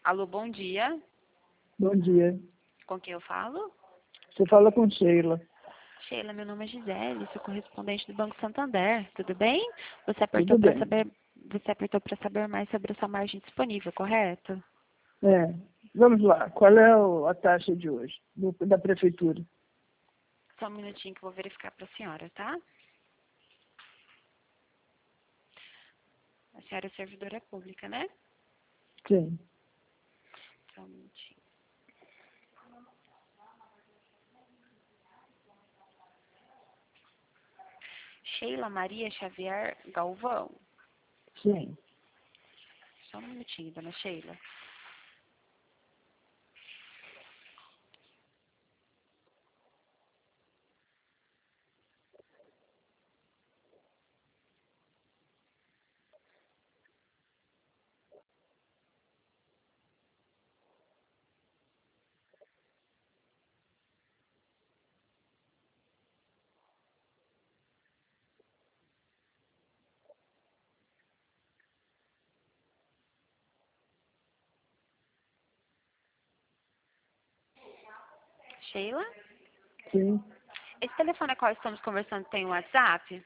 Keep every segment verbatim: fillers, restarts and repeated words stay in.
Alô, bom dia. Bom dia. Com quem eu falo? Você fala com Sheila. Sheila, meu nome é Gisele, sou correspondente do Banco Santander. Tudo bem? Você apertou Tudo para bem. saber, você apertou para saber mais sobre a sua margem disponível, correto? É. Vamos lá. Qual é o- a taxa de hoje do- da prefeitura? Só um minutinho que eu vou verificar para a senhora, tá? A senhora é servidora pública, né? Sim. Só um minutinho. Sheila Maria Xavier Galvão. Sim. Só um minutinho, dona Sheila. Sheila? Sim. Esse telefone a qual estamos conversando tem um WhatsApp?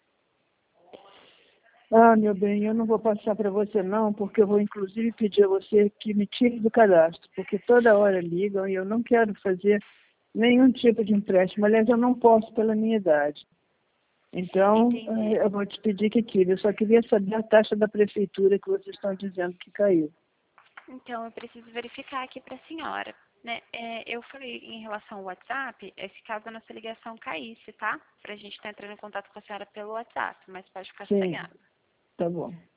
Ah, meu bem, eu não vou passar para você não, porque eu vou inclusive pedir a você que me tire do cadastro, porque toda hora ligam e eu não quero fazer nenhum tipo de empréstimo. Aliás, eu não posso pela minha idade. Então, Entendi. eh, eu vou te pedir que tire. Eu só queria saber a taxa da prefeitura que vocês estão dizendo que caiu. Então, eu preciso verificar aqui para a senhora. Né? É, eu falei em relação ao WhatsApp, é se caso a nossa ligação caísse, tá? Pra gente estar entrando em contato com a senhora pelo WhatsApp, mas pode ficar Sim, sossegada. tá bom.